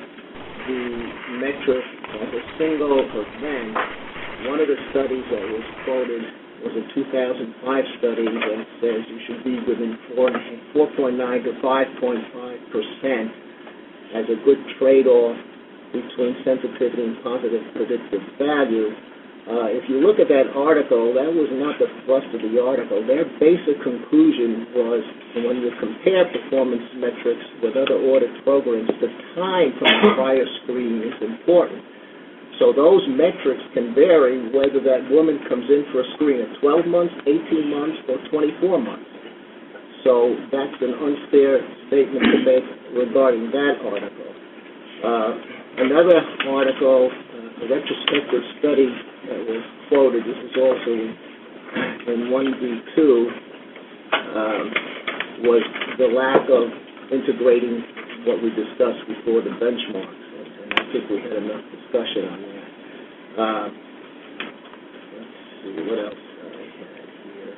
the metric as a single event, one of the studies that was quoted was a two thousand five study that says you should be within four point nine to five point five percent as a good trade-off between sensitivity and positive predictive value. Uh, if you look at that article, that was not the thrust of the article. Their basic conclusion was when you compare performance metrics with other audit programs, the time from the prior screening is important. So those metrics can vary whether that woman comes in for a screen at twelve months, eighteen months, or twenty-four months. So that's an unfair statement to make regarding that article. Uh, another article, uh, a retrospective study that was quoted, this is also in one B two, um, was the lack of integrating what we discussed before, the benchmarks. I think we had enough discussion on that. Uh, let's see, what else I had here.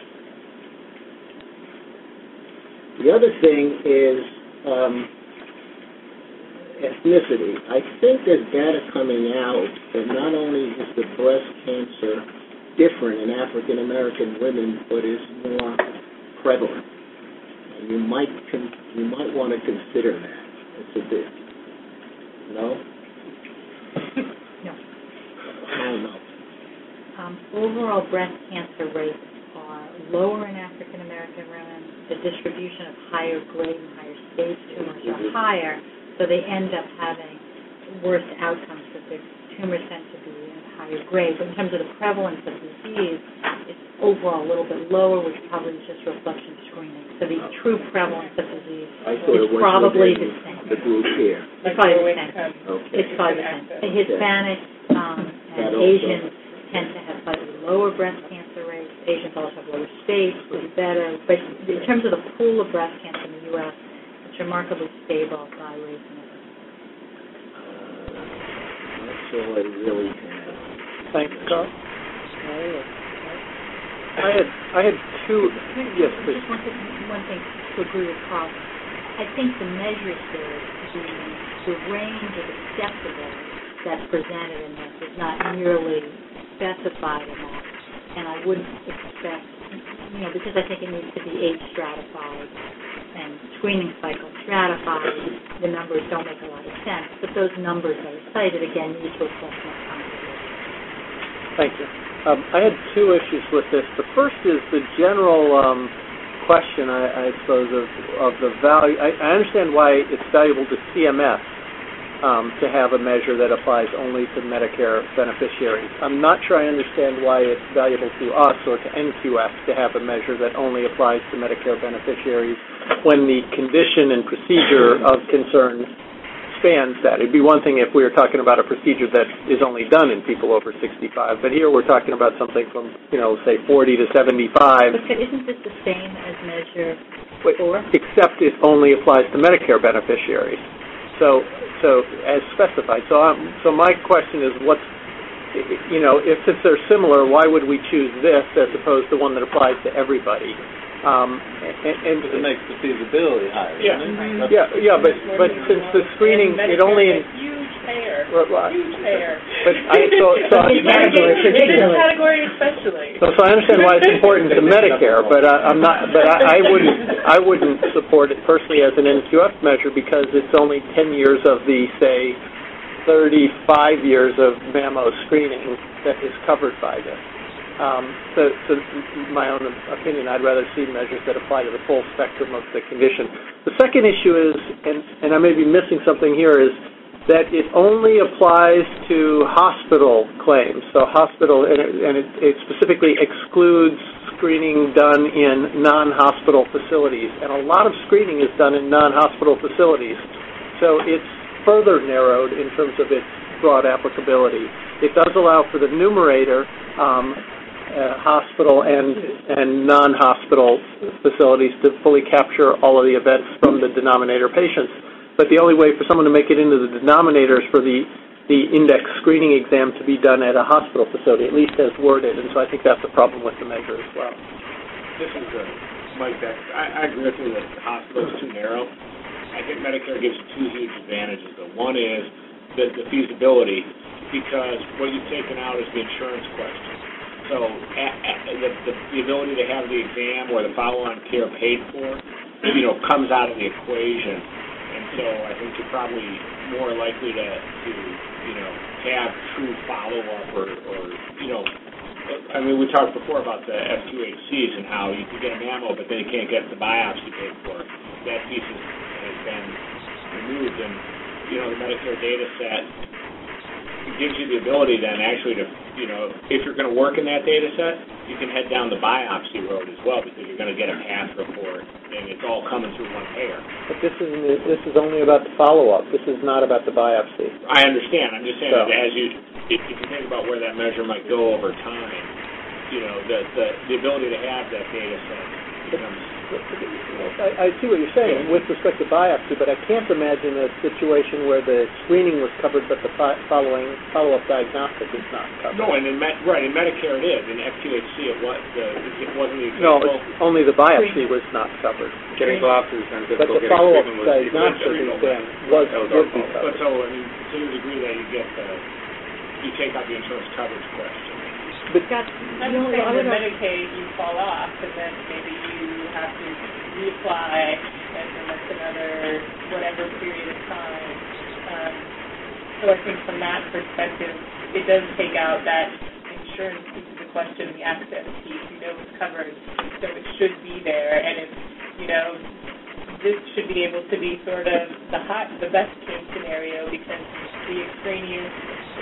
The other thing is um, ethnicity. I think there's data coming out that not only is the breast cancer different in African American women, but is more prevalent. And you might con- you might want to consider that. It's a bit. No? No. How no? Um, overall breast cancer rates are lower in African American women. The distribution of higher grade and higher stage tumors are higher, so they end up having worse outcomes because their tumors tend to be in higher grade. But in terms of the prevalence of disease, it's overall a little bit lower, which probably is just a reflection of screening. So the true prevalence of disease I thought is it was probably within the same. the group here. It's probably the same. Okay. It's probably the same. The Hispanics um, and That also. Asians tend to have slightly lower breast cancer rates. Asians also have lower stage, pretty better. But in terms of the pool of breast cancer in the U S, it's remarkably stable by race and ethnicity. That's all I really have. Thanks, Carl. I had, I had two, yes, please. Just one thing, one thing to agree with Carl. I think the measures there, the, the range of acceptable that's presented in this is not nearly specified enough, and I wouldn't expect you know, because I think it needs to be age stratified and screening cycle stratified, the numbers don't make a lot of sense. But those numbers that are cited, again, need to reflect my congregation. Thank you. Um, I had two issues with this. The first is the general um, question, I, I suppose, of, of the value. I, I understand why it's valuable to C M S um, to have a measure that applies only to Medicare beneficiaries. I'm not sure I understand why it's valuable to us or to N Q F to have a measure that only applies to Medicare beneficiaries when the condition and procedure of concern spans that. It'd be one thing if we were talking about a procedure that is only done in people over sixty-five, but here we're talking about something from, you know, say forty to seventy-five. But isn't this the same as Measure four? Except it only applies to Medicare beneficiaries. So, so as specified. So, um, so my question is, what's, you know, if since they're similar, why would we choose this as opposed to one that applies to everybody? Um, and, and it makes the feasibility higher. Yeah, doesn't it? yeah, yeah. But but since the screening, it only a huge payer, well, well, huge payer. But I so so in this category especially. So, so I understand why it's important to Medicare, but uh, I'm not. But I, I wouldn't I wouldn't support it personally as an N Q F measure because it's only ten years of the say thirty-five years of mammo screening that is covered by this. Um, so, so my own opinion, I'd rather see measures that apply to the full spectrum of the condition. The second issue is, and, and I may be missing something here, is that it only applies to hospital claims. So hospital, and it, and it, it specifically excludes screening done in non-hospital facilities. And a lot of screening is done in non-hospital facilities. So it's further narrowed in terms of its broad applicability. It does allow for the numerator, um, Uh, hospital and and non-hospital facilities to fully capture all of the events from the denominator patients. But the only way for someone to make it into the denominator is for the, the index screening exam to be done at a hospital facility, at least as worded. And so I think that's a problem with the measure as well. This is uh, Mike Beck. I, I agree with you that the hospital is too narrow. I think Medicare gives two huge advantages. The one is the, the feasibility, because what you've taken out is the insurance question. So a, a, the, the, the ability to have the exam or the follow-on care paid for, you know, comes out of the equation. And so I think you're probably more likely to, to you know, have true follow-up or, or, you know, I mean, we talked before about the F two H Cs and how you can get a mammo, but then you can't get the biopsy paid for. That piece is, has been removed. And, you know, the Medicare data set gives you the ability then actually to, you know, if you're going to work in that data set, you can head down the biopsy road as well because you're going to get a path report and it's all coming through one payer. But this is this is only about the follow-up. This is not about the biopsy. I understand. I'm just saying so. that as you, if you think about where that measure might go over time, you know, the the, the ability to have that data set becomes... I, I see what you're saying with respect to biopsy, but I can't imagine a situation where the screening was covered, but the fi- following follow-up diagnostic is not covered. No, and in Med- right in Medicare it is. In F two H C it was the it wasn't the no, example. it's only the biopsy was not covered. Getting biopsies and but the follow-up diagnostic exam was would be covered. But so I mean, to the degree that you get the you take out the insurance coverage question. But Got, I'm just saying with Medicaid you fall off and then maybe you have to reapply and then that's another whatever period of time. Um, so I think from that perspective, it does take out that insurance piece of the question, the access piece, you know it's covered, so it should be there. And if, you know, this should be able to be sort of the hot, the best case scenario because the extraneous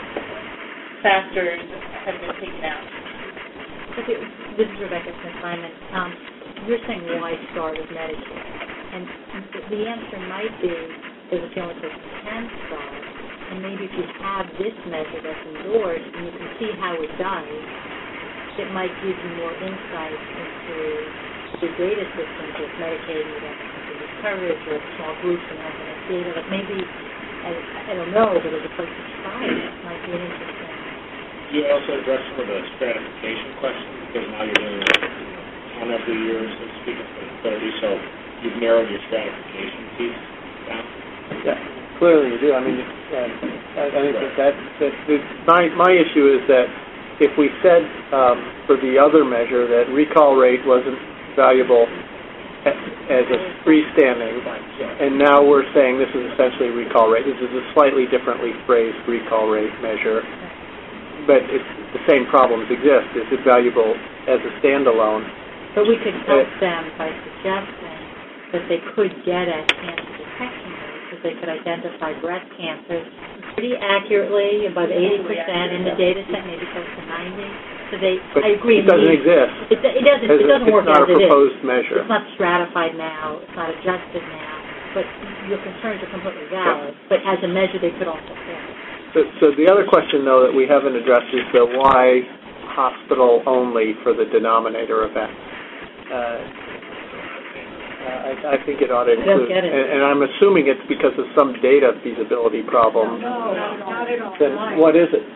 factors have been taken out. Okay, this is Rebecca Smith-Lyman. Um, you're saying why start with Medicare? And the answer might be there's a feeling that you can start, and maybe if you have this measure that's endorsed and you can see how it does, it might give you more insight into the data systems with Medicaid, either continuous coverage or small groups and evidence data. But maybe, I, I don't know, but as a place to try it might be an interesting. You also address some of the stratification questions because now you're doing ten of the years, so to speak, instead of thirty, so you've narrowed your stratification piece down. Yeah, clearly you do. I mean, uh, I, I think that, that, that the, my my issue is that if we said um, for the other measure that recall rate wasn't valuable a- as a freestanding, and now we're saying this is essentially recall rate. This is a slightly differently phrased recall rate measure, but it's, the same problems exist. Is it valuable as a standalone? But we could help them by suggesting that they could get at cancer detection rate, because they could identify breast cancer pretty accurately, about eighty percent in the data set, maybe close to ninety. So they, But I agree. it doesn't maybe- exist. It, it doesn't. As It a- doesn't work it's not as a it is. proposed measure. It's not stratified now. It's not adjusted now. But your concerns are completely valid. But as a measure, they could also fail. So, so the other question, though, that we haven't addressed is the why hospital only for the denominator event. Uh, I, I think it ought to They'll include, get it. and, and I'm assuming it's because of some data feasibility problem. No, not at all. Then what is it?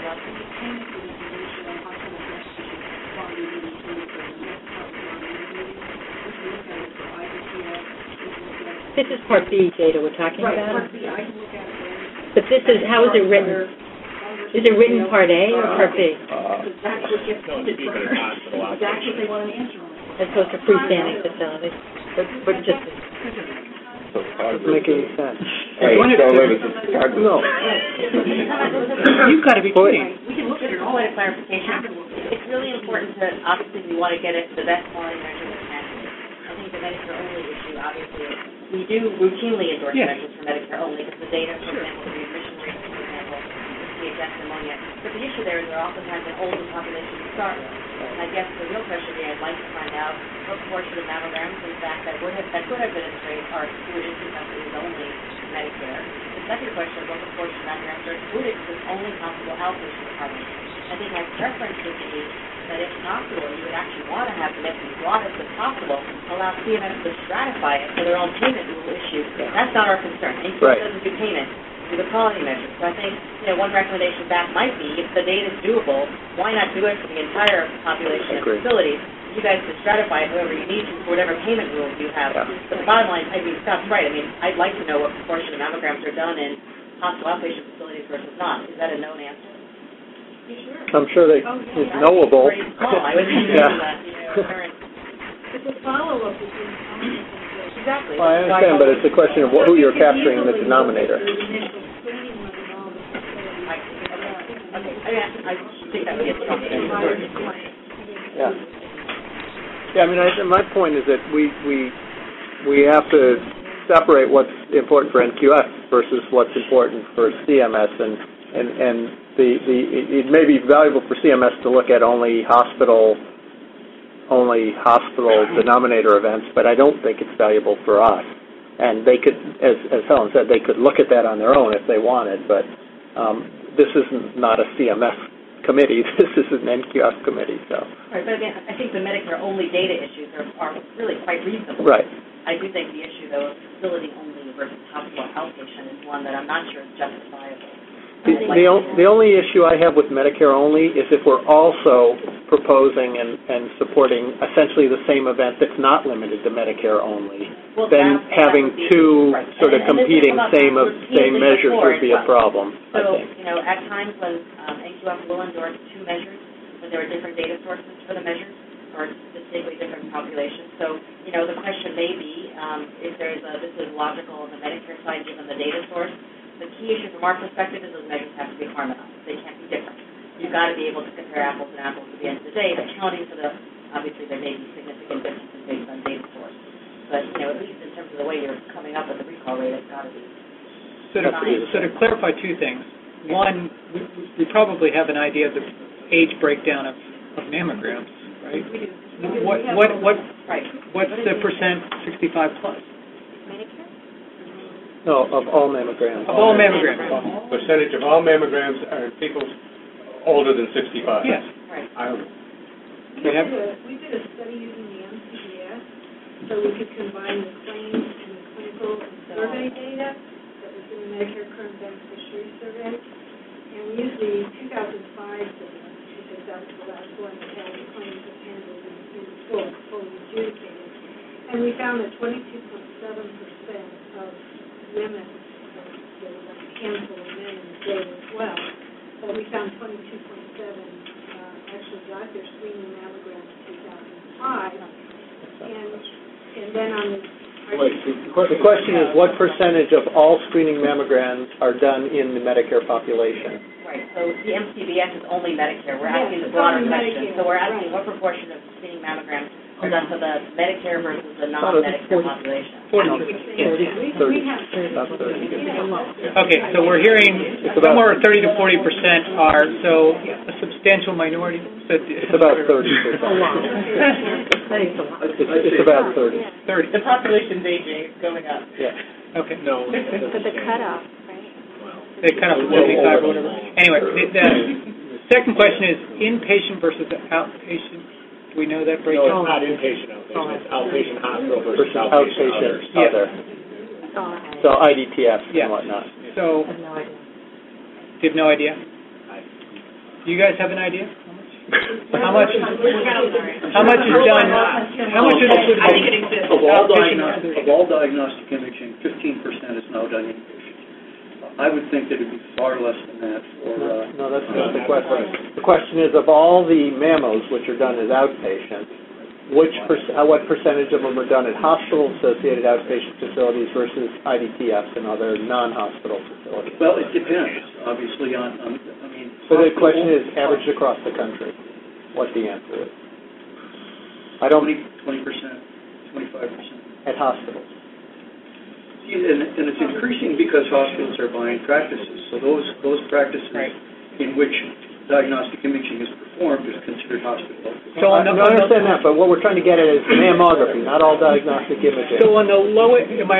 This is Part B data we're talking Right, about. Part B, I can look at it. But this is, how is it written? Is it written Part A or Part B? That's what gets needed for her. That's what they want an answer on. As opposed to freestanding facilities? But, but just, Doesn't make any sense. Hey, One so is- let us- No. You've got to be kidding. We can look at it, point of clarification. It's really important to, obviously, we want to get it to the best quality measure we can. I think the Medicare only issue, obviously, we do routinely endorse Yes. measures for Medicare only because the data, for example, the admission rates, for example, the exact pneumonia. But the issue there is there are oftentimes an older population to start with. And I guess the real question here, I'd like to find out what portion of mammograms, in fact, that would have, that could have been excluded are excluded because it is only Medicare. The second question is what proportion of mammograms are excluded because it's only hospital outpatient department. I think my preference would be that if possible, you would actually want to have them as broad as possible, allow C M S to stratify it for their own payment rule issue. That's not our concern. N Q S Right. doesn't do payment, do the quality measures. So I think, you know, one recommendation back might be, if the data is doable, why not do it for the entire population of Agree. facilities? You guys can stratify it however you need to for whatever payment rules you have. Yeah. But the bottom line, I mean, Scott's right. I mean, I'd like to know what proportion of mammograms are done in hospital outpatient facilities versus not. Is that a known answer? I'm sure they, it's knowable. Pretty small. I would think Yeah. that, you know, current. But the follow-up is in Exactly. Well, I understand, but it's a question of who you're capturing in the denominator. Okay, I, I think that would be a strong answer. Yeah. Yeah, I mean, I, my point is that we, we, we have to separate what's important for N Q S versus what's important for C M S, and, and, and the, the, it may be valuable for C M S to look at only hospital, only hospital denominator events, but I don't think it's valuable for us. And they could, as, as Helen said, they could look at that on their own if they wanted, but um, this is not a C M S committee. This is an N Q S committee, so. Right, but again, I think the Medicare-only data issues are, are really quite reasonable. Right. I do think the issue, though, of facility-only versus hospital outpatient is one that I'm not sure is justifiable. The, the, o- the only issue I have with Medicare only is if we're also proposing and, and supporting essentially the same event that's not limited to Medicare only, Well, then that- that having would be- two right. sort of And- and this has competing come up same of, repeatedly same measures before would be as a well. problem, I So, think. you know, at times when um, N Q F will endorse two measures, when there are different data sources for the measures, or distinctly different populations. So, you know, the question may be um, if there's a, this is logical on the Medicare side given the data source. The key issue from our perspective is those measures have to be harmonized. They can't be different. You've got to be able to compare apples and apples at the end of the day, accounting for the, obviously there may be significant differences based on data source. But, you know, at least in terms of the way you're coming up with the recall rate, it's got to be. So to, so to clarify two things. One, we, we probably have an idea of the age breakdown of, of mammograms, right? We do. What, what, what, Right. what's the percent sixty-five plus? Medicare? No, of all mammograms. Of all mammograms? Percentage of all mammograms are in people older than sixty-five. Yes. Right. I don't know. We did a, we did a study using the M C D S, so we could combine the claims and the clinical and survey data that was in the Medicare Current Beneficiary Survey. And we used the two thousand five data, because that was the last one that had the claims that handled in, in full, fully adjudicated. And we found that twenty-two point seven percent of women, uh, there was like a handful of men in the data as well, but we found twenty-two point seven uh, actually got their screening mammogram in two thousand five. And, and then on the... The question is, what percentage of all screening mammograms are done in the Medicare population? Right, so the M C B S is only Medicare. We're Yes, asking the it's broader only question. Medicare, So we're asking right. what proportion of screening mammograms are done for the Medicare versus the Thought it was non-Medicare forty. population? Thirty. Thirty. About thirty. Okay, so we're hearing It's about- somewhere thirty to forty percent are, so a substantial minority. So It's about thirty percent. It's, it's about thirty. thirty. The population's aging, it's going up. Yeah. Okay. No. But the cutoff, They kind of forty-five or whatever. Anyway, the, the second question is inpatient versus outpatient. Do we know that No, breakdown? it's not inpatient outpatient, it's outpatient hospital versus Versus outpatient outpatient, others. Yeah. other. So I D T F Yeah. and whatnot. So, you have no idea? Do you guys have an idea? How much? How much is done? How much is included? I think it exists. Of all Outpatient diagnostic, versus- of all diagnostic imaging, fifteen percent is now done inpatient. I would think that it'd be far less than that for, uh... No, that's not the question. The question is, of all the mammos which are done as outpatient, which per, uh, what percentage of them are done at hospital-associated outpatient facilities versus I D T Fs and other non-hospital facilities? Well, it depends, obviously, on, on I mean... So the question is, averaged across the country, what the answer is. I don't... Twenty percent, twenty-five percent. At hospitals. And, and it's increasing because hospitals are buying practices. So those those practices in which diagnostic imaging is performed is considered hospital. So I, I understand that, but what we're trying to get at is mammography, not all diagnostic imaging. So on the low, am I